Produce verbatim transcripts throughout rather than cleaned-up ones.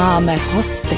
máme hosty.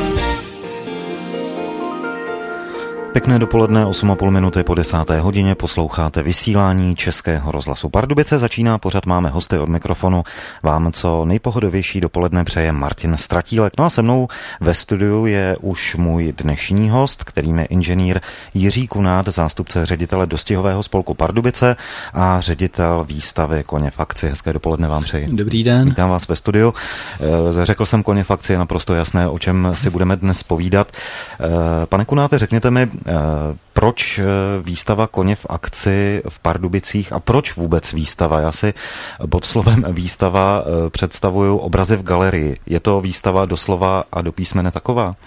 Pěkné dopoledne, osm a půl minuty po desáté hodině, posloucháte vysílání Českého rozhlasu Pardubice. Začíná pořad Máme hosty, od mikrofonu vám co nejpohodovější dopoledne přeje Martin Stratílek. No a se mnou ve studiu je už můj dnešní host, kterým je inženýr Jiří Kunát, zástupce ředitele Dostihového spolku Pardubice a ředitel výstavy Koně v akci. Hezké dopoledne vám přeji. Dobrý den. Vítám vás ve studiu. Řekl jsem Koně v akci, je naprosto jasné, o čem si budeme dnes povídat. Pane Kunáte, řekněte mi, proč výstava Koně v akci v Pardubicích a proč vůbec výstava? Já si pod slovem výstava představuju obrazy v galerii. Je to výstava doslova a do písmene taková?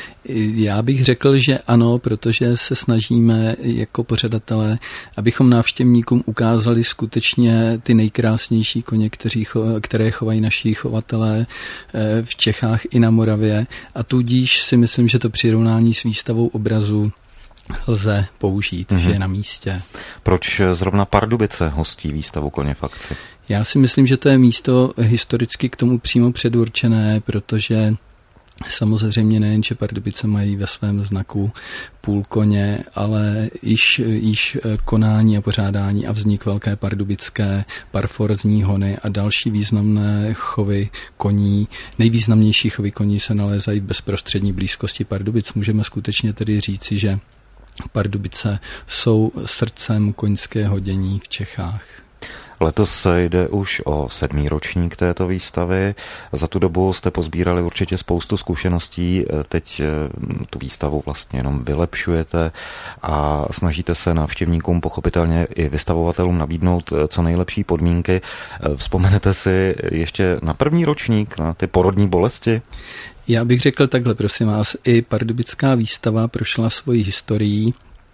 Já bych řekl, že ano, protože se snažíme jako pořadatelé, abychom návštěvníkům ukázali skutečně ty nejkrásnější koně, kteří, které chovají naši chovatelé v Čechách i na Moravě. A tudíž si myslím, že to přirovnání s výstavou obrazu lze použít, mm-hmm. že je na místě. Proč zrovna Pardubice hostí výstavu Koně v akci? Já si myslím, že to je místo historicky k tomu přímo předurčené, protože samozřejmě nejen, že Pardubice mají ve svém znaku půl koně, ale již, již konání a pořádání a vznik Velké pardubické parforzní hony a další významné chovy koní. Nejvýznamnější chovy koní se nalézají v bezprostřední blízkosti Pardubic. Můžeme skutečně tedy říci, že Pardubice jsou srdcem koňského dění v Čechách. Letos jde už o sedmý ročník této výstavy. Za tu dobu jste pozbírali určitě spoustu zkušeností. Teď tu výstavu vlastně jenom vylepšujete a snažíte se návštěvníkům, pochopitelně i vystavovatelům, nabídnout co nejlepší podmínky. Vzpomenete si ještě na první ročník, na ty porodní bolesti? Já bych řekl takhle, prosím vás, i pardubická výstava prošla svoji historií.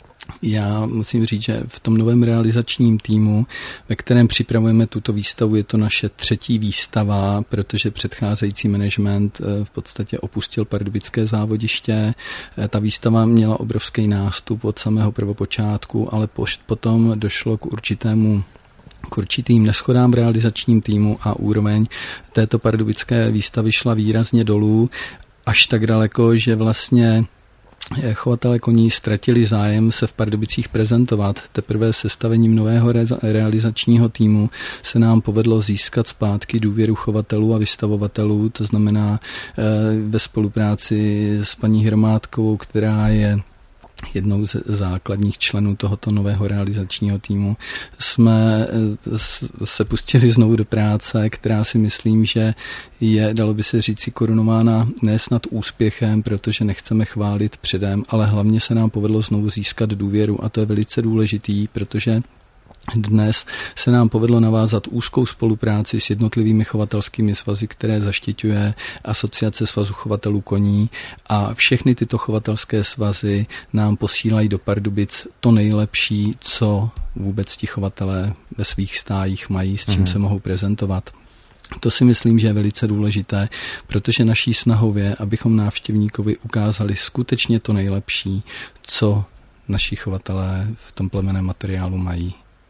Já musím říct, že v tom novém realizačním týmu, ve kterém připravujeme tuto výstavu, je to naše třetí výstava, protože předcházející management v podstatě opustil pardubické závodiště. Ta výstava měla obrovský nástup od samého prvopočátku, ale potom došlo k určitému k určitým neschodám v realizačním týmu a úroveň této pardubické výstavy šla výrazně dolů, až tak daleko, že vlastně chovatelé koní ztratili zájem se v Pardubicích prezentovat. Teprve sestavením nového re- realizačního týmu se nám povedlo získat zpátky důvěru chovatelů a vystavovatelů, to znamená e, ve spolupráci s paní Hromádkovou, která je jednou z základních členů tohoto nového realizačního týmu, jsme se pustili znovu do práce, která si myslím, že je, dalo by se říci, korunována ne snad úspěchem, protože nechceme chválit předem, ale hlavně se nám povedlo znovu získat důvěru a to je velice důležitý, protože dnes se nám povedlo navázat úzkou spolupráci s jednotlivými chovatelskými svazy, které zaštiťuje Asociace svazu chovatelů koní a všechny tyto chovatelské svazy nám posílají do Pardubic to nejlepší, co vůbec ti chovatelé ve svých stájích mají, s čím mm. se mohou prezentovat. To si myslím, že je velice důležité, protože naší snahou je, abychom návštěvníkovi ukázali skutečně to nejlepší, co naši chovatelé v tom plemenném materiálu mají.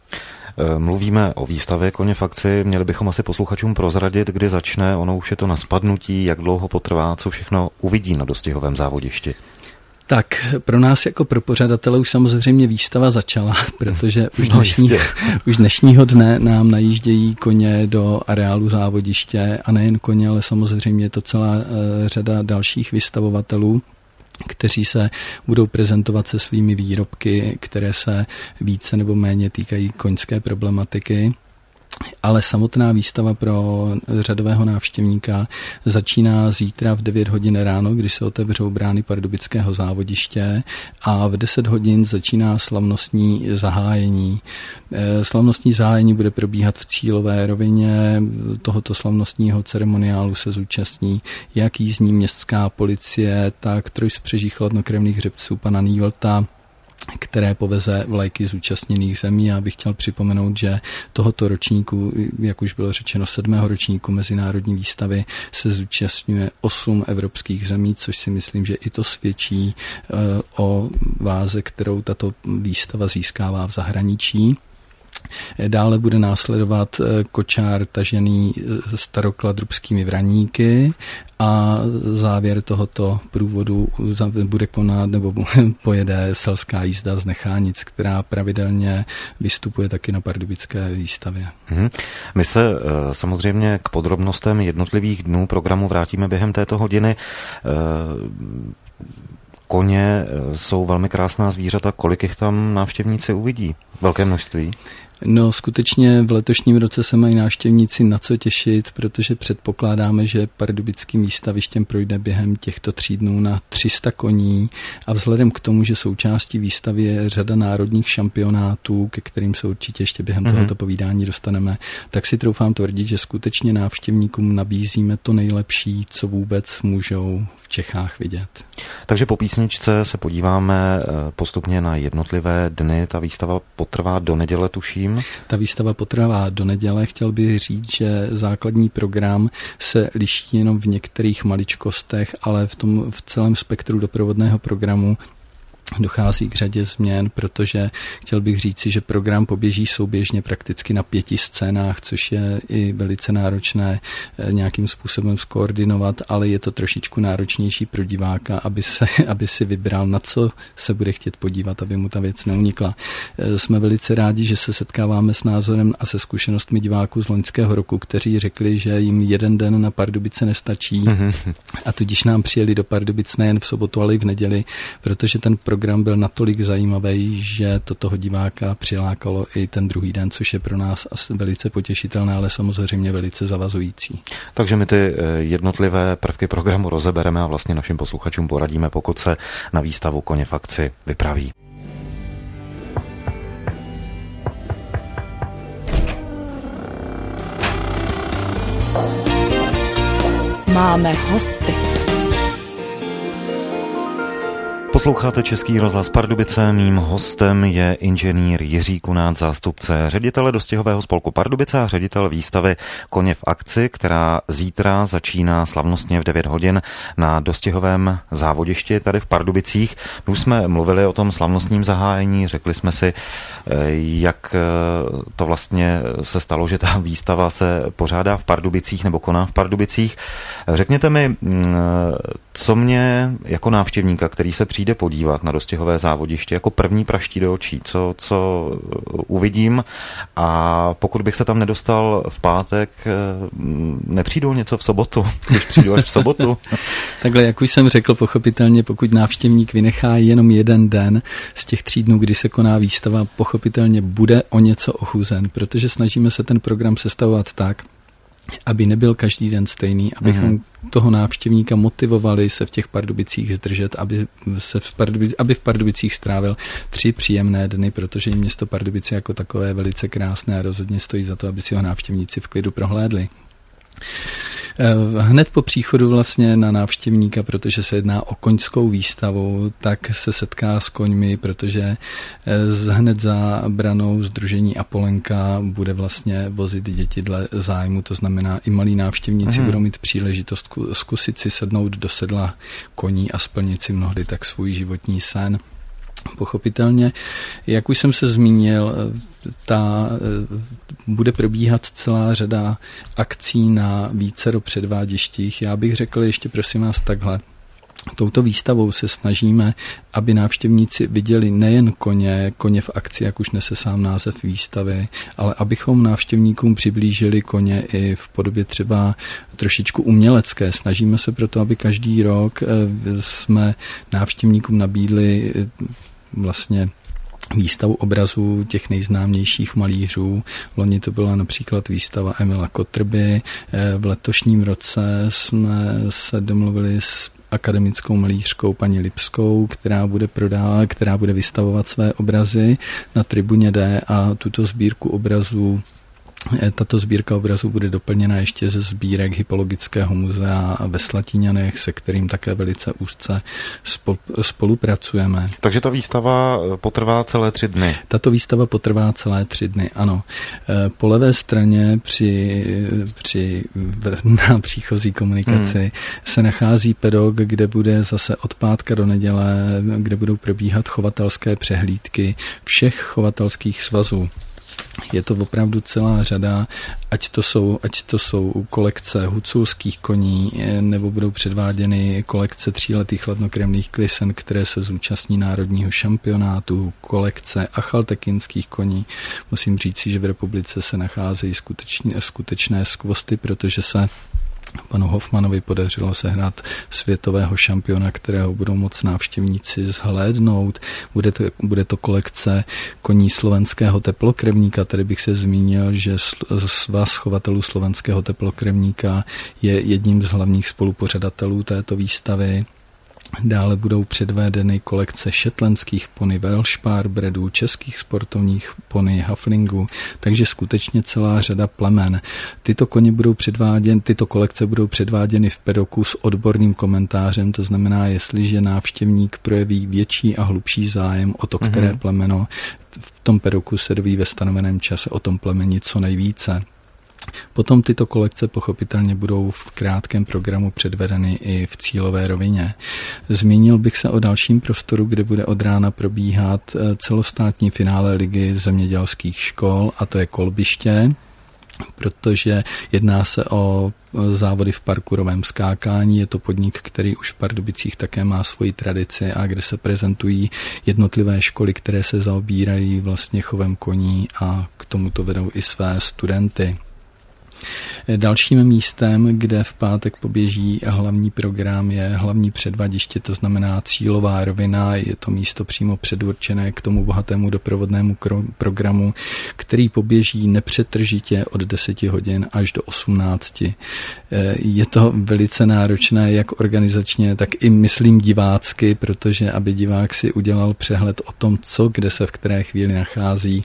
Mluvíme o výstavě Koně v akci, měli bychom asi posluchačům prozradit, kdy začne, ono už je to na spadnutí, jak dlouho potrvá, co všechno uvidí na Dostihovém závodišti. Tak pro nás jako pro pořadatele už samozřejmě výstava začala, protože už, dnešní, no už dnešního dne nám najíždějí koně do areálu závodiště a nejen koně, ale samozřejmě je to celá uh, řada dalších vystavovatelů, kteří se budou prezentovat se svými výrobky, které se více nebo méně týkají koňské problematiky. Ale samotná výstava pro řadového návštěvníka začíná zítra v devět hodin ráno, kdy se otevřou brány pardubického závodiště a v deset hodin začíná slavnostní zahájení. Slavnostní zahájení bude probíhat v cílové rovině. Tohoto slavnostního ceremoniálu se zúčastní jak jízdní městská policie, tak trojspřeží chladnokrevných hřebců pana Nývlta, které poveze vlajky zúčastněných zemí. Já bych chtěl připomenout, že tohoto ročníku, jak už bylo řečeno, sedmého ročníku mezinárodní výstavy se zúčastňuje osm evropských zemí, což si myslím, že i to svědčí o váze, kterou tato výstava získává v zahraničí. Dále bude následovat kočár tažený starokladrubskými vraníky a závěr tohoto průvodu bude konat nebo pojede selská jízda z Nechánic, která pravidelně vystupuje taky na pardubické výstavě. Hmm. My se samozřejmě k podrobnostem jednotlivých dnů programu vrátíme během této hodiny. Koně jsou velmi krásná zvířata. Kolik jich tam návštěvníci uvidí? Velké množství? No skutečně v letošním roce se mají návštěvníci na co těšit, protože předpokládáme, že pardubickým výstavištěm projde během těchto tří dnů na tři sta koní a vzhledem k tomu, že součástí výstavy je řada národních šampionátů, ke kterým se určitě ještě během mm-hmm. tohoto povídání dostaneme, tak si troufám tvrdit, že skutečně návštěvníkům nabízíme to nejlepší, co vůbec můžou v Čechách vidět. Takže po písničce se podíváme postupně na jednotlivé dny. Ta výstava potrvá do neděle, tuším. Ta výstava potrvá do neděle. Chtěl bych říct, že základní program se liší jenom v některých maličkostech, ale v tom v celém spektru doprovodného programu dochází k řadě změn, protože chtěl bych říci, že program poběží souběžně prakticky na pěti scénách, což je i velice náročné nějakým způsobem skoordinovat, ale je to trošičku náročnější pro diváka, aby, se, aby si vybral, na co se bude chtět podívat, aby mu ta věc neunikla. Jsme velice rádi, že se setkáváme s názorem a se zkušenostmi diváků z loňského roku, kteří řekli, že jim jeden den na Pardubice nestačí a tudíž nám přijeli do Pardubic nejen v sobotu, ale i v neděli, protože ten program Program byl natolik zajímavý, že to toho diváka přilákalo i ten druhý den, což je pro nás asi velice potěšitelné, ale samozřejmě velice zavazující. Takže my ty jednotlivé prvky programu rozebereme a vlastně našim posluchačům poradíme, pokud se na výstavu Koně v akci vypraví. Máme hosty. Posloucháte Český rozhlas Pardubice, mým hostem je inženýr Jiří Kunát, zástupce ředitele dostihového spolku Pardubice a ředitel výstavy Koně v akci, která zítra začíná slavnostně v devět hodin na dostihovém závodišti tady v Pardubicích. My už jsme mluvili o tom slavnostním zahájení, řekli jsme si, jak to vlastně se stalo, že ta výstava se pořádá v Pardubicích nebo koná v Pardubicích. Řekněte mi, co mě jako návštěvníka, který se přijde podívat na dostihové závodiště, jako první praští do očí, co, co uvidím, a pokud bych se tam nedostal v pátek, nepřijdu něco v sobotu, když přijdu až v sobotu. Takhle, jak už jsem řekl, pochopitelně, pokud návštěvník vynechá jenom jeden den z těch tří dnů, kdy se koná výstava, pochopitelně bude o něco ochuzen, protože snažíme se ten program sestavovat tak, aby nebyl každý den stejný, abychom mm-hmm. toho návštěvníka motivovali se v těch Pardubicích zdržet, aby, se v, Pardubic, aby v Pardubicích strávil tři příjemné dny, protože město Pardubice jako takové je velice krásné a rozhodně stojí za to, aby si ho návštěvníci v klidu prohlédli. Hned po příchodu vlastně na návštěvníka, protože se jedná o koňskou výstavu, tak se setká s koňmi, protože hned za branou sdružení Apolenka bude vlastně vozit děti dle zájmu, to znamená i malí návštěvníci hmm. budou mít příležitost zkusit si sednout do sedla koní a splnit si mnohdy tak svůj životní sen. Pochopitelně, jak už jsem se zmínil, ta bude probíhat celá řada akcí na vícero předváděštích. Já bych řekl ještě, prosím vás, takhle. Touto výstavou se snažíme, aby návštěvníci viděli nejen koně, koně v akci, jak už nese sám název výstavy, ale abychom návštěvníkům přiblížili koně i v podobě třeba trošičku umělecké. Snažíme se proto, aby každý rok jsme návštěvníkům nabídli vlastně výstavu obrazů těch nejznámějších malířů. Loni to byla například výstava Emila Kotrby. V letošním roce jsme se domluvili s akademickou malířkou paní Lipskou, která bude prodávat, která bude vystavovat své obrazy na tribuně D a tuto sbírku obrazů Tato sbírka obrazů bude doplněna ještě ze sbírek Hypologického muzea ve Slatíňanech, se kterým také velice úzce spolupracujeme. Takže ta výstava potrvá celé tři dny? Tato výstava potrvá celé tři dny, ano. Po levé straně při, při na příchozí komunikaci hmm. se nachází pedok, kde bude zase od pátka do neděle, kde budou probíhat chovatelské přehlídky všech chovatelských svazů. Je to opravdu celá řada, ať to jsou, ať to jsou kolekce huculských koní, nebo budou předváděny kolekce tříletých chladnokrevných klisen, které se zúčastní národního šampionátu, kolekce achaltekinských koní. Musím říci, že v republice se nacházejí skutečně, skutečné skvosty, protože se panu Hoffmanovi podařilo sehnat světového šampiona, kterého budou moc návštěvníci zhlédnout. Bude to, bude to kolekce koní slovenského teplokrevníka. Tady bych se zmínil, že svaz chovatelů slovenského teplokrevníka je jedním z hlavních spolupořadatelů této výstavy. Dále budou předvedeny kolekce shetlandských pony, Welsh Purebredů, českých sportovních pony, Haflingů, takže skutečně celá řada plemen. Tyto koně budou předváděny, tyto kolekce budou předváděny v pedoku s odborným komentářem, to znamená, jestliže návštěvník projeví větší a hlubší zájem o to, které mm-hmm. plemeno, v tom pedoku se doví ve stanoveném čase o tom plemeni co nejvíce. Potom tyto kolekce pochopitelně budou v krátkém programu předvedeny i v cílové rovině. Zmínil bych se o dalším prostoru, kde bude od rána probíhat celostátní finále ligy zemědělských škol, a to je kolbiště, protože jedná se o závody v parkourovém skákání. Je to podnik, který už v Pardubicích také má svoji tradici a kde se prezentují jednotlivé školy, které se zaobírají vlastně chovem koní a k tomuto vedou i své studenty. Dalším místem, kde v pátek poběží hlavní program, je hlavní předvadiště, to znamená cílová rovina. Je to místo přímo předurčené k tomu bohatému doprovodnému programu, který poběží nepřetržitě od deseti hodin až do osmnácti. Je to velice náročné, jak organizačně, tak i myslím divácky, protože aby divák si udělal přehled o tom, co kde se v které chvíli nachází,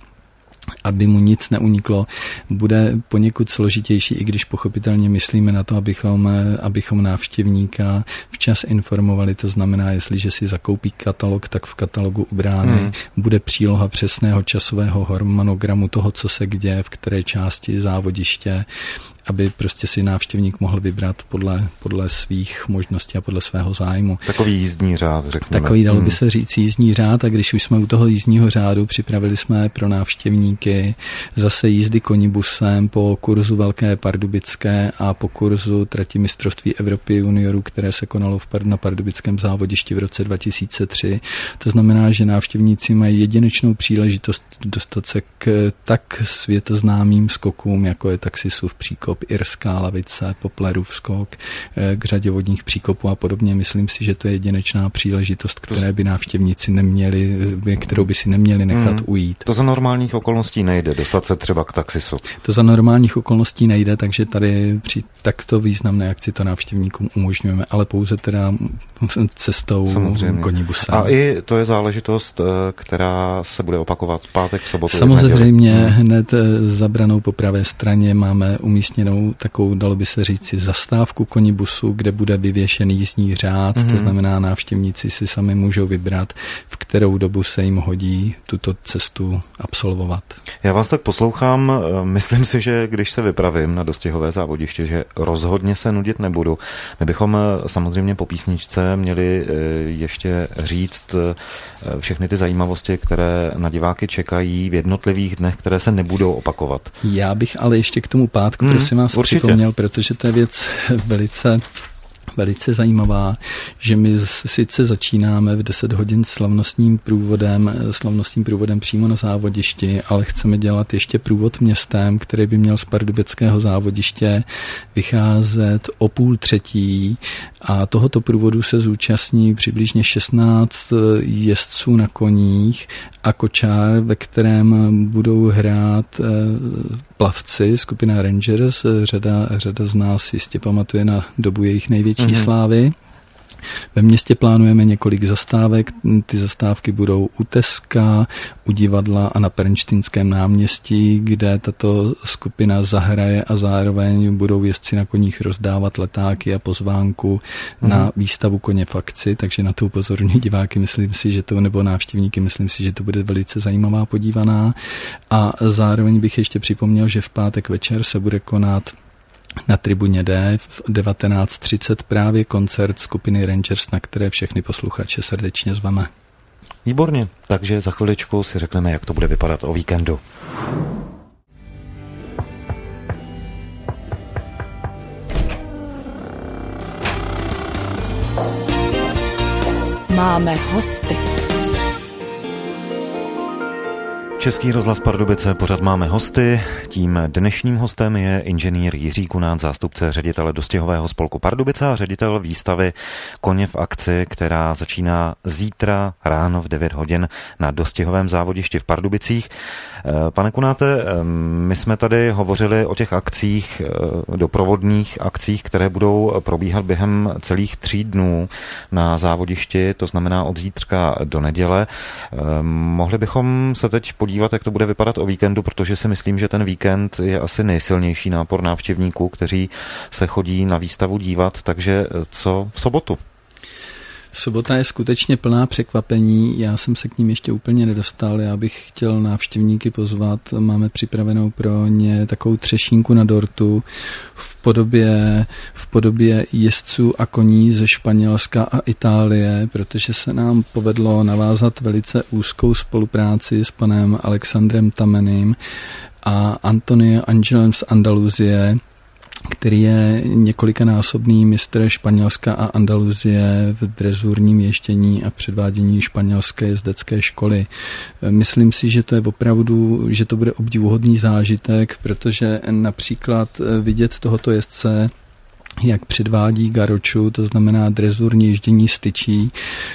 aby mu nic neuniklo, bude poněkud složitější, i když pochopitelně myslíme na to, abychom, abychom návštěvníka včas informovali. To znamená, jestliže si zakoupí katalog, tak v katalogu u brány hmm. bude příloha přesného časového harmonogramu toho, co se děje, v které části závodiště, aby prostě si návštěvník mohl vybrat podle, podle svých možností a podle svého zájmu. Takový jízdní řád, řekněme. Takový, dalo by se říct, jízdní řád, a když už jsme u toho jízdního řádu, připravili jsme pro návštěvníky zase jízdy konibusem po kurzu Velké Pardubické a po kurzu trati mistrovství Evropy juniorů, které se konalo v, na pardubickém závodišti v roce dva tisíce tři. To znamená, že návštěvníci mají jedinečnou příležitost dostat se k tak světoznámým skokům, jako je Taxisův příkop, Irská lavice, Poplerův skok, k řadě vodních příkopů a podobně. Myslím si, že to je jedinečná příležitost, které by návštěvníci neměli, kterou by si neměli nechat hmm. ujít. To za normálních okolností nejde, dostat se třeba k Taxisu. To za normálních okolností nejde, takže tady při takto významné akci to návštěvníkům umožňujeme, ale pouze teda cestou konibusem. A i to je záležitost, která se bude opakovat v pátek, v sobotu. Samozřejmě hmm. hned za branou po pravé straně máme umístěnou takovou, dalo by se říci, zastávku konibusu, kde bude vyvěšený jízdní řád, mm-hmm. to znamená, návštěvníci si sami můžou vybrat, v kterou dobu se jim hodí tuto cestu absolvovat. Já vás tak poslouchám, myslím si, že když se vypravím na dostihové závodiště, že rozhodně se nudit nebudu. My bychom samozřejmě po písničce měli ještě říct všechny ty zajímavosti, které na diváky čekají v jednotlivých dnech, které se nebudou opakovat. Já bych ale ještě k tomu pátku, hmm, prosím vás, určitě připomněl, protože to je věc velice velice zajímavá, že my sice začínáme v deset hodin slavnostním průvodem, slavnostním průvodem přímo na závodišti, ale chceme dělat ještě průvod městem, který by měl z pardubického závodiště vycházet o půl třetí, a tohoto průvodu se zúčastní přibližně šestnáct jezdců na koních a kočár, ve kterém budou hrát plavci, skupina Rangers, řada, řada z nás jistě pamatuje na dobu jejich největší mm-hmm. slávy. Ve městě plánujeme několik zastávek, ty zastávky budou u Teska, u divadla a na Pernštejnském náměstí, kde tato skupina zahraje a zároveň budou jezdci na koních rozdávat letáky a pozvánku mm. na výstavu Koně v akci, takže na to upozorňuji diváky, myslím si, že to, nebo návštěvníky, myslím si, že to bude velice zajímavá podívaná. A zároveň bych ještě připomněl, že v pátek večer se bude konat na tribuně D v devatenáct třicet právě koncert skupiny Rangers, na které všechny posluchače srdečně zveme. Výborně, takže za chviličku si řekneme, jak to bude vypadat o víkendu. Máme hosty. Český rozhlas Pardubice, pořad Máme hosty. Tím dnešním hostem je inženýr Jiří Kunát, zástupce ředitele Dostihového spolku Pardubice a ředitel výstavy Koně v akci, která začíná zítra ráno v devět hodin na Dostihovém závodišti v Pardubicích. Pane Kunáte, my jsme tady hovořili o těch akcích, doprovodných akcích, které budou probíhat během celých tří dnů na závodišti, to znamená od zítřka do neděle. Mohli bychom se teď podívat, jak to bude vypadat o víkendu, protože si myslím, že ten víkend je asi nejsilnější nápor návštěvníků, kteří se chodí na výstavu dívat, takže co v sobotu? Sobota je skutečně plná překvapení, já jsem se k ním ještě úplně nedostal, já bych chtěl návštěvníky pozvat, máme připravenou pro ně takovou třešínku na dortu v podobě, v podobě jezdců a koní ze Španělska a Itálie, protože se nám povedlo navázat velice úzkou spolupráci s panem Alexandrem Tamenem a Antonio Angelem z Andaluzie, který je několikanásobný mistr Španělska a Andaluzie v drezurním ještění a předvádění španělské jezdecké školy. Myslím si, že to je opravdu, že to bude obdivuhodný zážitek, protože například vidět tohoto jezdce, jak předvádí garoču, to znamená drezurní ježdění styčí,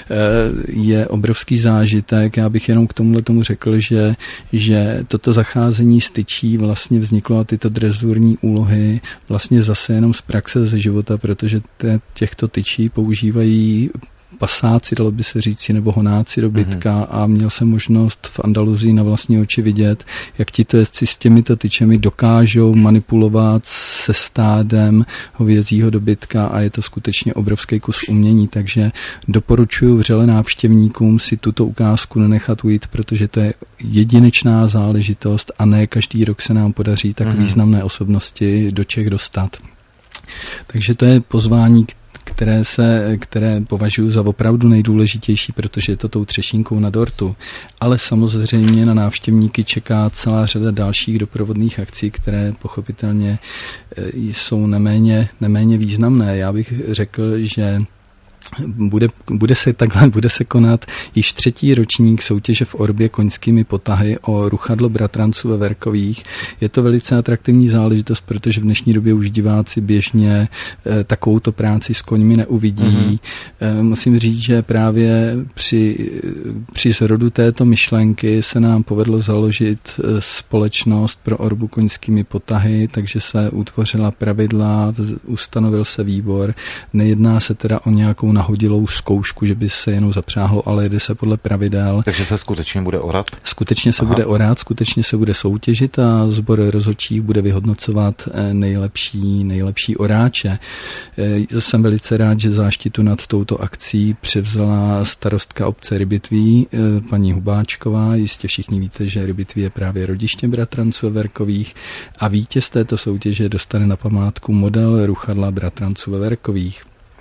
je obrovský zážitek. Já bych jenom k tomuhle tomu řekl, že, že toto zacházení styčí vlastně vzniklo a tyto drezurní úlohy vlastně zase jenom z praxe ze života, protože těchto tyčí používají pasáci, dalo by se říci, nebo honáci dobytka mm-hmm. a měl jsem možnost v Andaluzii na vlastní oči vidět, jak tito jezdci s těmito tyčemi dokážou manipulovat se stádem hovězího dobytka a je to skutečně obrovský kus umění, takže doporučuji vřele návštěvníkům si tuto ukázku nenechat ujít, protože to je jedinečná záležitost a ne každý rok se nám podaří tak mm-hmm. významné osobnosti do Čech dostat. Takže to je pozvání, které, se, které považuji za opravdu nejdůležitější, protože je to tou třešínkou na dortu. Ale samozřejmě na návštěvníky čeká celá řada dalších doprovodných akcí, které pochopitelně jsou neméně, neméně významné. Já bych řekl, že Bude, bude se takhle, bude se konat již třetí ročník soutěže v Orbě koňskými potahy o ruchadlo bratranců ve Verkových. Je to velice atraktivní záležitost, protože v dnešní době už diváci běžně e, takovouto práci s koňmi neuvidí. Mm-hmm. E, musím říct, že právě při, při zrodu této myšlenky se nám povedlo založit e, společnost pro Orbu koňskými potahy, takže se utvořila pravidla, ustanovil se výbor. Nejedná se teda o nějakou nahodilou zkoušku, že by se jenom zapřáhlo, ale jde se podle pravidel. Takže se skutečně bude orat? Skutečně se Aha. bude orat, skutečně se bude soutěžit a sbor rozhodčích bude vyhodnocovat nejlepší, nejlepší oráče. Jsem velice rád, že záštitu nad touto akcí převzala starostka obce Rybitví, paní Hubáčková. Jistě všichni víte, že Rybitví je právě rodiště bratranců ve Verkových a vítěz této soutěže dostane na památku model ruchadla bratranců ve Verkových.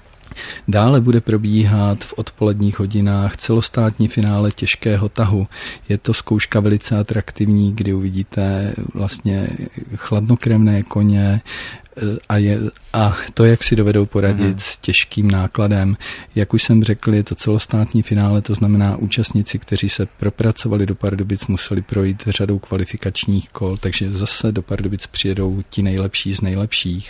Dále bude probíhat v odpoledních hodinách celostátní finále těžkého tahu. Je to zkouška velice atraktivní, kdy uvidíte vlastně chladnokrevné koně a, je, a to, jak si dovedou poradit Aha. s těžkým nákladem. Jak už jsem řekl, je to celostátní finále, to znamená účastníci, kteří se propracovali do Pardubic, museli projít řadou kvalifikačních kol, takže zase do Pardubic přijedou ti nejlepší z nejlepších.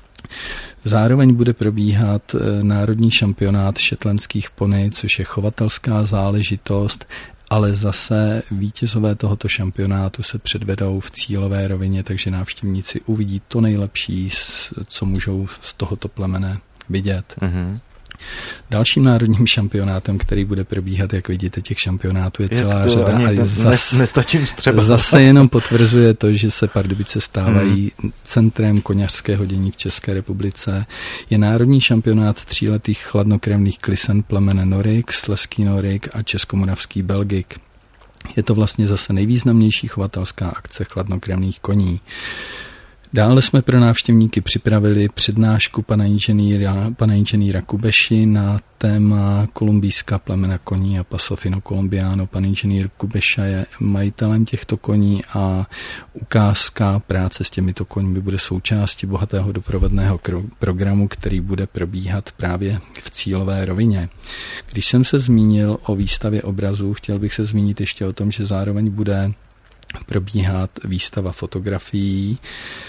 Zároveň bude probíhat národní šampionát shetlandských pony, což je chovatelská záležitost, ale zase vítězové tohoto šampionátu se předvedou v cílové rovině, takže návštěvníci uvidí to nejlepší, co můžou z tohoto plemene vidět. Mm-hmm. Dalším národním šampionátem, který bude probíhat, jak vidíte, těch šampionátů je celá je řada. A zas, nestačím střeba. Zase jenom potvrzuje to, že se Pardubice stávají hmm. centrem koňařského dění v České republice. Je národní šampionát tříletých chladnokrevných klisen plemene Norik, Slezský Norik a Českomoravský Belgik. Je to vlastně zase nejvýznamnější chovatelská akce chladnokrevných koní. Dále jsme pro návštěvníky připravili přednášku pana inženýra, pana inženýra Kubeši na téma kolumbijská plemena koní a Paso Fino Colombiano. Pan inženýr Kubeša je majitelem těchto koní a ukázka práce s těmito koňmi bude součástí bohatého doprovodného programu, který bude probíhat právě v cílové rovině. Když jsem se zmínil o výstavě obrazů, chtěl bych se zmínit ještě o tom, že zároveň bude probíhat výstava fotografií,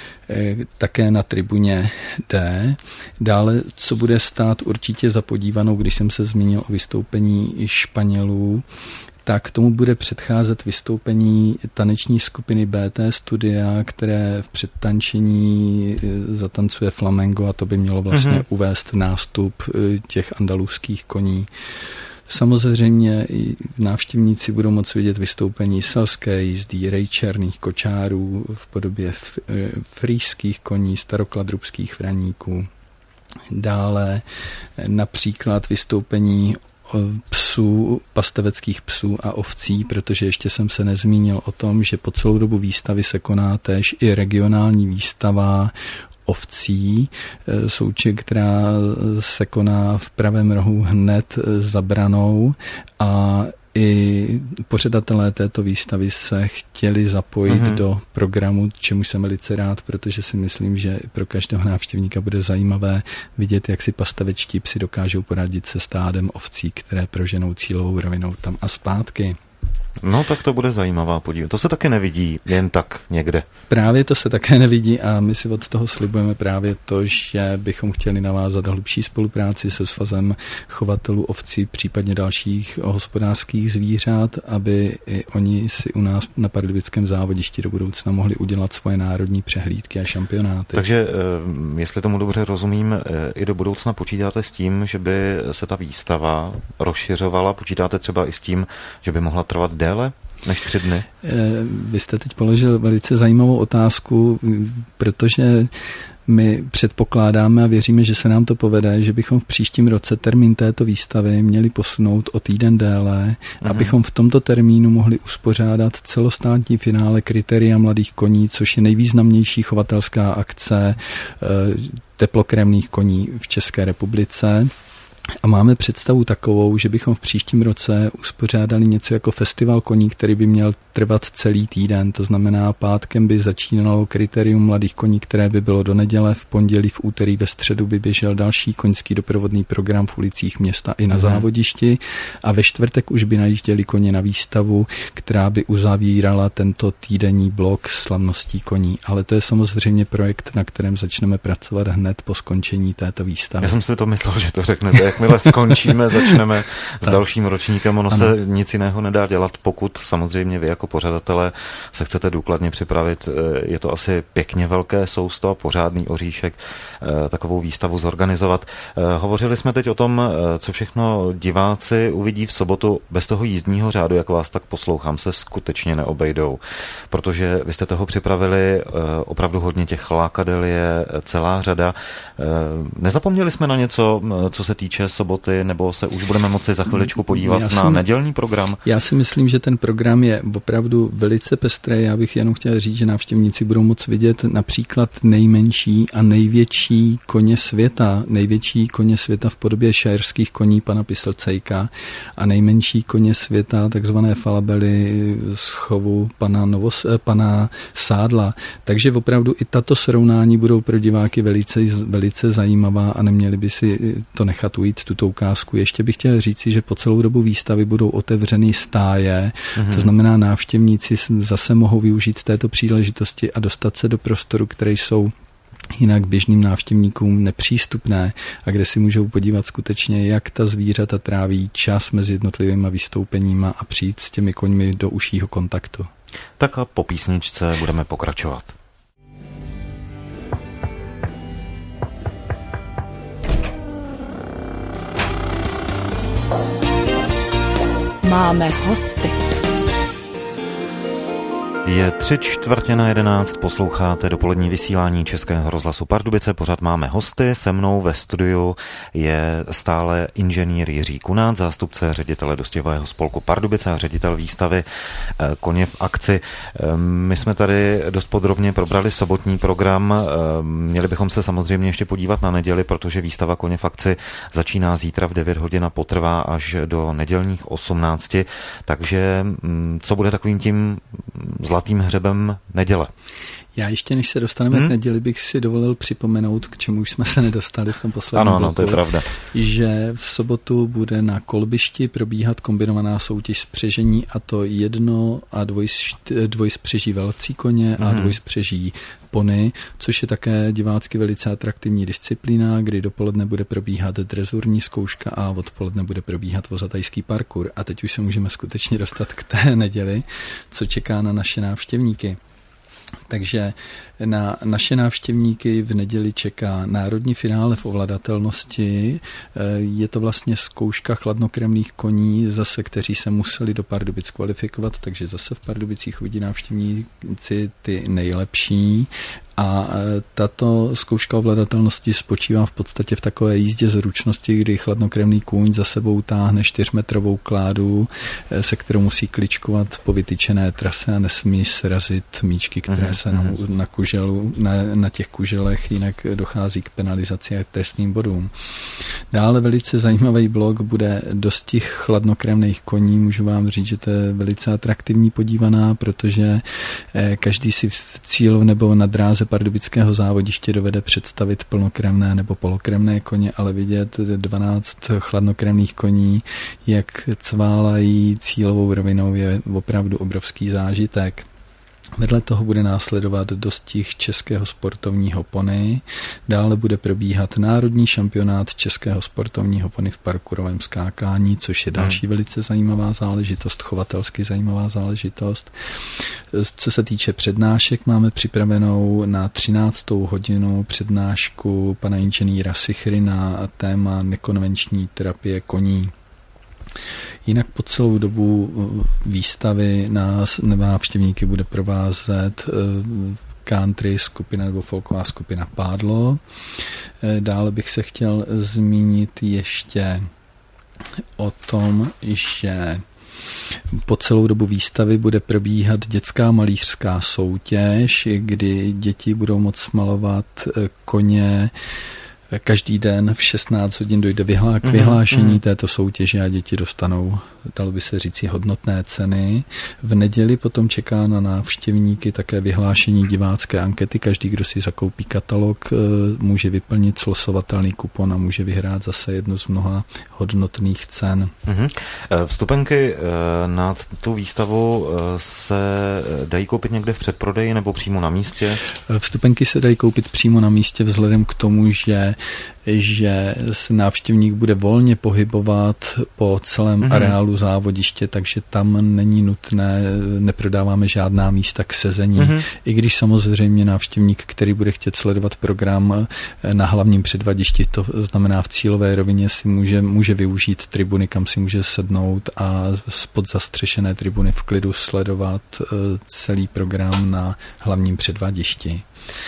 také na tribuně D. Dále, co bude stát určitě za podívanou, když jsem se zmínil o vystoupení Španělů, tak tomu bude předcházet vystoupení taneční skupiny bé té Studia, které v předtančení zatancuje flamengo a to by mělo vlastně mm-hmm. uvést nástup těch andaluských koní. Samozřejmě i návštěvníci budou moci vidět vystoupení selské jízdy, rej černých kočárů v podobě frýských koní, starokladrubských vraníků. Dále například vystoupení psů, pasteveckých psů a ovcí, protože ještě jsem se nezmínil o tom, že po celou dobu výstavy se koná též i regionální výstava ovcí, souček, která se koná v pravém rohu hned za branou a i pořadatelé této výstavy se chtěli zapojit mm-hmm. do programu, čemu jsem velice rád, protože si myslím, že pro každého návštěvníka bude zajímavé vidět, jak si pastavečtí psi dokážou poradit se stádem ovcí, které proženou cílovou rovinou tam a zpátky. No tak to bude zajímavá podívat. To se také nevidí jen tak někde. Právě to se také nevidí a my si od toho slibujeme právě to, že bychom chtěli navázat hlubší spolupráci se svazem chovatelů ovcí, případně dalších hospodářských zvířat, aby i oni si u nás na pardubickém závodišti do budoucna mohli udělat svoje národní přehlídky a šampionáty. Takže jestli tomu dobře rozumím, i do budoucna počítáte s tím, že by se ta výstava rozšiřovala, počítáte třeba i s tím, že by mohla trvat déle než tři dny? Vy jste teď položil velice zajímavou otázku, protože my předpokládáme a věříme, že se nám to povede, že bychom v příštím roce termín této výstavy měli posunout o týden déle, uh-huh. abychom v tomto termínu mohli uspořádat celostátní finále Kritéria mladých koní, což je nejvýznamnější chovatelská akce teplokrevných koní v České republice. A máme představu takovou, že bychom v příštím roce uspořádali něco jako festival koní, který by měl trvat celý týden. To znamená, pátkem by začínalo Kritérium mladých koní, které by bylo do neděle, v pondělí, v úterý, ve středu by běžel další koňský doprovodný program v ulicích města i na mm. závodišti a ve čtvrtek už by najížděli koně na výstavu, která by uzavírala tento týdenní blok slavností koní. Ale to je samozřejmě projekt, na kterém začneme pracovat hned po skončení této výstavy. Já jsem si to myslel, že to řeknete. Jakmile skončíme, začneme s dalším ročníkem. Ono ano. se nic jiného nedá dělat, pokud samozřejmě vy jako pořadatelé se chcete důkladně připravit. Je to asi pěkně velké sousto a pořádný oříšek takovou výstavu zorganizovat. Hovořili jsme teď o tom, co všechno diváci uvidí v sobotu. Bez toho jízdního řádu, jak vás tak poslouchám, se skutečně neobejdou, protože vy jste toho připravili opravdu hodně, těch lákadel je celá řada. Nezapomněli jsme na něco, co se týče soboty, nebo se už budeme moci za chviličku podívat já na si, nedělní program? Já si myslím, že ten program je opravdu velice pestrý. Já bych jenom chtěl říct, že návštěvníci budou moci vidět například nejmenší a největší koně světa. Největší koně světa v podobě šajerských koní pana Pislcejka a nejmenší koně světa, takzvané falabely z chovu pana, Novos, pana Sádla. Takže opravdu i tato srovnání budou pro diváky velice, velice zajímavá a neměli by si to nechat ujít, tuto ukázku. Ještě bych chtěl říci, že po celou dobu výstavy budou otevřeny stáje, mm-hmm. to znamená návštěvníci zase mohou využít této příležitosti a dostat se do prostoru, které jsou jinak běžným návštěvníkům nepřístupné a kde si můžou podívat skutečně, jak ta zvířata tráví čas mezi jednotlivými vystoupeníma a přijít s těmi koňmi do užšího kontaktu. Tak a po písničce budeme pokračovat. Máme hosty. Je tři čtvrtě na jedenáct, posloucháte dopolední vysílání Českého rozhlasu Pardubice, pořád máme hosty, se mnou ve studiu je stále inženýr Jiří Kunát, zástupce ředitele Dostihového spolku Pardubice a ředitel výstavy Koně v akci. My jsme tady dost podrobně probrali sobotní program, měli bychom se samozřejmě ještě podívat na neděli, protože výstava Koně v akci začíná zítra v devět hodin a potrvá až do nedělních osmnácti, takže co bude takovým tím zlatým hřebem neděle? Já ještě, než se dostaneme hmm? k neděli, bych si dovolil připomenout, k čemu už jsme se nedostali v tom posledním ano, bloku, ano, to je pravda. Že v sobotu bude na kolbišti probíhat kombinovaná soutěž spřežení, a to jedno a dvojspřeží velcí koně a hmm. dvojspřeží pony, což je také divácky velice atraktivní disciplína, kdy dopoledne bude probíhat drezurní zkouška a odpoledne bude probíhat vozatajský parkour. A teď už se můžeme skutečně dostat k té neděli, co čeká na naše návštěvníky. Takže na naše návštěvníky v neděli čeká národní finále v ovladatelnosti. Je to vlastně zkouška chladnokrevných koní, zase kteří se museli do Pardubic kvalifikovat, takže zase v Pardubicích uvidí návštěvníci ty nejlepší. A tato zkouška ovladatelnosti spočívá v podstatě v takové jízdě zručnosti, kdy chladnokrevný kůň za sebou táhne čtyřmetrovou kládu, se kterou musí kličkovat po vytyčené trase a nesmí srazit míčky, které se na, na, kuželu, na, na těch kuželech, jinak dochází k penalizaci a trestným bodům. Dále velice zajímavý blok bude dostih chladnokrevných koní. Můžu vám říct, že to je velice atraktivní podívaná, protože každý si v cílu nebo na dráze pardubického závodiště dovede představit plnokrevné nebo polokrevné koně, ale vidět dvanáct chladnokrevných koní, jak cválají cílovou rovinou, je opravdu obrovský zážitek. Vedle toho bude následovat dostih českého sportovního pony, dále bude probíhat národní šampionát českého sportovního pony v parkourovém skákání, což je další hmm. velice zajímavá záležitost, chovatelsky zajímavá záležitost. Co se týče přednášek, máme připravenou na třináctou hodinu přednášku pana inženýra Sichry na téma nekonvenční terapie koní. Jinak po celou dobu výstavy nás návštěvníky bude provázet country skupina nebo folková skupina Pádlo. Dále bych se chtěl zmínit ještě o tom, že po celou dobu výstavy bude probíhat dětská malířská soutěž, kdy děti budou moct malovat koně. Každý den v šestnáct hodin dojde vyhlá, k vyhlášení mm-hmm. této soutěže a děti dostanou, dalo by se říct, hodnotné ceny. V neděli potom čeká na návštěvníky také vyhlášení divácké ankety. Každý, kdo si zakoupí katalog, může vyplnit slosovatelný kupon a může vyhrát zase jednu z mnoha hodnotných cen. Mm-hmm. Vstupenky na tu výstavu se dají koupit někde v předprodeji nebo přímo na místě? Vstupenky se dají koupit přímo na místě vzhledem k tomu, že že se návštěvník bude volně pohybovat po celém mm-hmm. areálu závodiště, takže tam není nutné, neprodáváme žádná místa k sezení. Mm-hmm. I když samozřejmě návštěvník, který bude chtět sledovat program na hlavním předvadišti, to znamená v cílové rovině, si může, může využít tribuny, kam si může sednout a spod zastřešené tribuny v klidu sledovat celý program na hlavním předvadišti.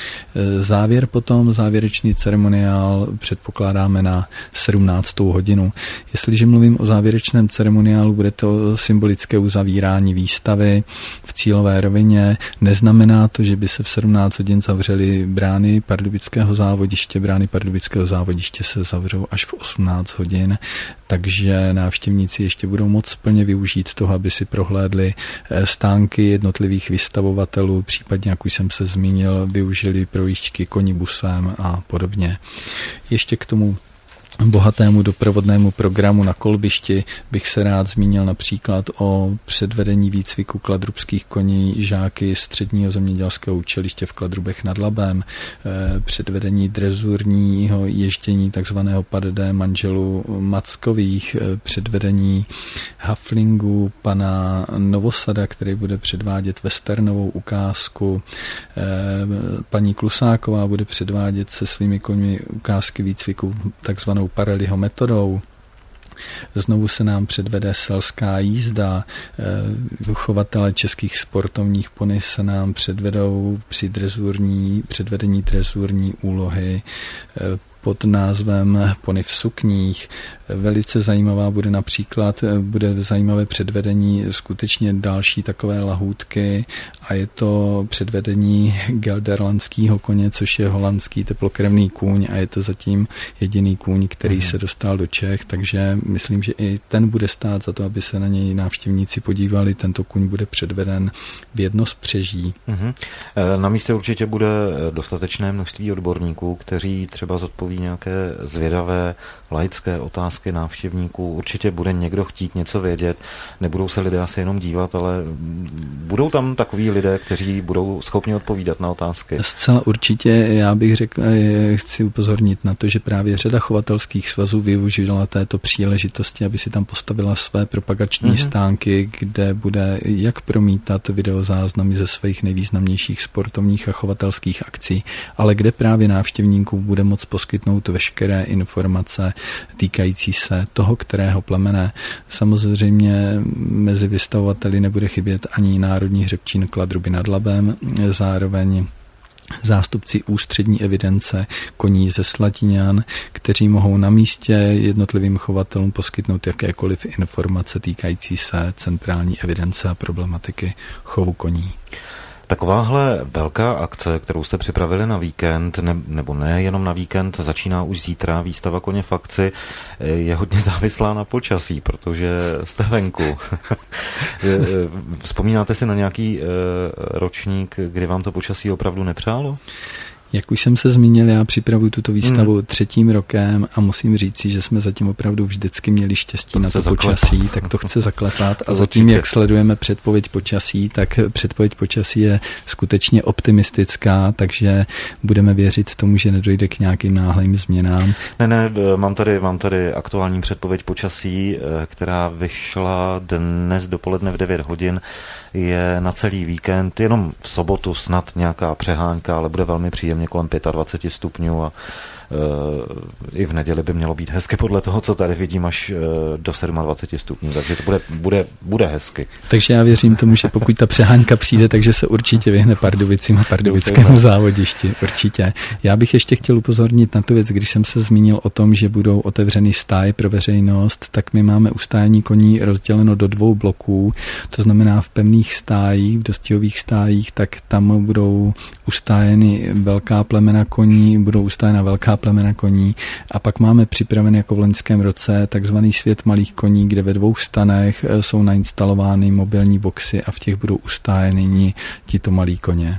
Závěr potom, závěrečný ceremoniál předpokládáme na sedmnáctou hodinu. Jestliže mluvím o závěrečném ceremoniálu, bude to symbolické uzavírání výstavy v cílové rovině. Neznamená to, že by se v sedmnáct hodin zavřely brány pardubického závodiště. Brány pardubického závodiště se zavřou až v osmnáct hodin, takže návštěvníci ještě budou moct plně využít toho, aby si prohlédli stánky jednotlivých vystavovatelů, případně, jak už jsem se zmínil, využili projížďky konibusem a podobně. Ještě k tomu bohatému doprovodnému programu na kolbišti bych se rád zmínil například o předvedení výcviku kladrubských koní žáky středního zemědělského učiliště v Kladrubech nad Labem, předvedení drezurního ježdění takzvaného padedé manželů Mackových, předvedení haflingu pana Novosada, který bude předvádět westernovou ukázku, paní Klusáková bude předvádět se svými koňmi ukázky výcviku takzvanou Pareliho metodou. Znovu se nám předvede selská jízda, chovatelé českých sportovních pony se nám předvedou při drezurní, předvedení drezurní úlohy pod názvem Pony v sukních. Velice zajímavá bude například, bude zajímavé předvedení skutečně další takové lahůdky a je to předvedení gelderlandského koně, což je holandský teplokrevný kůň a je to zatím jediný kůň, který mm. se dostal do Čech, takže myslím, že i ten bude stát za to, aby se na něj návštěvníci podívali. Tento kůň bude předveden v jednospřeží. Mm-hmm. Na místě určitě bude dostatečné množství odborníků, kteří třeba zodpoví nějaké zvědavé laické otázky návštěvníků. Určitě bude někdo chtít něco vědět. Nebudou se lidé asi jenom dívat, ale budou tam takoví lidé, kteří budou schopni odpovídat na otázky. Zcela určitě. Já bych řekl, chci upozornit na to, že právě řada chovatelských svazů využila této příležitosti, aby si tam postavila své propagační mm-hmm. stánky, kde bude jak promítat videozáznamy ze svých nejvýznamnějších sportovních a chovatelských akcí, ale kde právě návštěvníků bude moct poskytnout veškeré informace týkající se toho, kterého plemene. Samozřejmě mezi vystavovateli nebude chybět ani Národní hřebčín Kladruby nad Labem, zároveň zástupci ústřední evidence koní ze Slatiňan, kteří mohou na místě jednotlivým chovatelům poskytnout jakékoliv informace týkající se centrální evidence a problematiky chovu koní. Takováhle velká akce, kterou jste připravili na víkend, ne, nebo ne jenom na víkend, začíná už zítra, výstava Koně v akci, je hodně závislá na počasí, protože jste venku. Vzpomínáte si na nějaký ročník, kdy vám to počasí opravdu nepřálo? Jak už jsem se zmínil, já připravuji tuto výstavu hmm. třetím rokem a musím říci, že jsme zatím opravdu vždycky měli štěstí to na to zaklepat. Počasí, tak to chce zaklepat. A zatím, jak sledujeme předpověď počasí, tak předpověď počasí je skutečně optimistická, takže budeme věřit tomu, že nedojde k nějakým náhlým změnám. Ne, ne, mám tady, mám tady aktuální předpověď počasí, která vyšla dnes dopoledne v devět hodin. Je na celý víkend, jenom v sobotu snad nějaká přehánka, ale bude velmi příjemně kolem dvacet pět stupňů a i v neděli by mělo být hezky podle toho, co tady vidím, až do dvacet sedm stupňů, takže to bude, bude, bude hezky. Takže já věřím tomu, že pokud ta přehánka přijde, takže se určitě vyhne Pardubicím a pardubickému závodišti, určitě. Já bych ještě chtěl upozornit na tu věc, když jsem se zmínil o tom, že budou otevřeny stáje pro veřejnost, tak my máme ustájení koní rozděleno do dvou bloků, to znamená v pevných stájích, v dostihových stájích, tak tam budou ustájeny velká plemena koní, budou ustájena velká plemena koní a pak máme připraven jako v loňském roce takzvaný svět malých koní, kde ve dvou stanech jsou nainstalovány mobilní boxy a v těch budou ustájeni tito malí koně.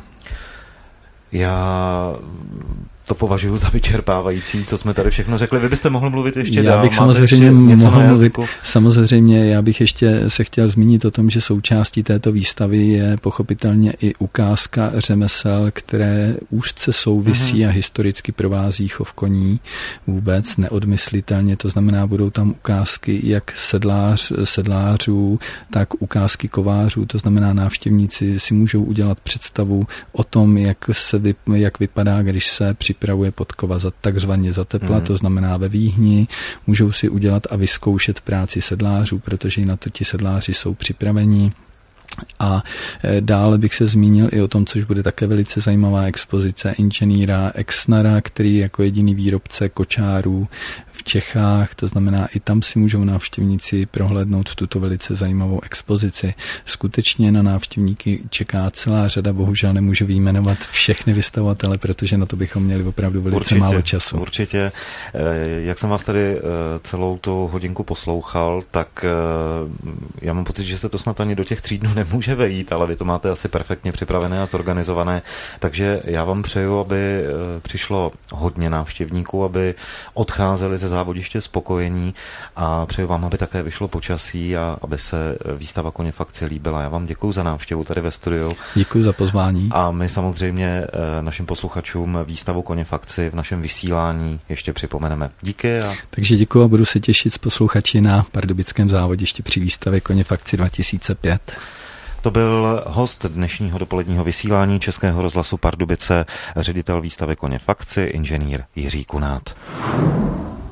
Já to považuji za vyčerpávající, co jsme tady všechno řekli. Vy byste mohl mluvit ještě já dál. Já bych samozřejmě mohl mluvit. Samozřejmě já bych ještě se chtěl zmínit o tom, že součástí této výstavy je pochopitelně i ukázka řemesel, které úzce souvisí mm-hmm. a historicky provází chov koní vůbec neodmyslitelně. To znamená, budou tam ukázky jak sedlář, sedlářů, tak ukázky kovářů. To znamená, návštěvníci si můžou udělat představu o tom, jak se vy, jak vypadá, když se připravuje podkova za takzvaně za tepla, mm. to znamená ve výhni. Můžou si udělat a vyzkoušet práci sedlářů, protože i na to ti sedláři jsou připraveni. A dále bych se zmínil i o tom, což bude také velice zajímavá expozice inženýra Exnara, který jako jediný výrobce kočárů v Čechách, to znamená i tam si můžou návštěvníci prohlédnout tuto velice zajímavou expozici. Skutečně na návštěvníky čeká celá řada, bohužel nemůžu vyjmenovat všechny vystavovatele, protože na to bychom měli opravdu velice určitě, málo času. Určitě. Jak jsem vás tady celou tu hodinku poslouchal, tak já mám pocit, že jste to snad ani do těch tří dnů nemůže vejít, ale vy to máte asi perfektně připravené a zorganizované, takže já vám přeju, aby přišlo hodně návštěvníků, aby odcházeli ze závodiště spokojení a přeju vám, aby také vyšlo počasí a aby se výstava Koně v akci líbila. Já vám děkuji za návštěvu tady ve studiu. Děkuji za pozvání. A my samozřejmě našim posluchačům výstavu Koně v akci v našem vysílání ještě připomeneme. Díky. A... Takže děkuji a budu se těšit s posluchači na pardubickém závodišti při výstavě Koně v akci dva tisíce pět. To byl host dnešního dopoledního vysílání Českého rozhlasu Pardubice, ředitel výstavy Koně v akci, inženýr Jiří Kunát.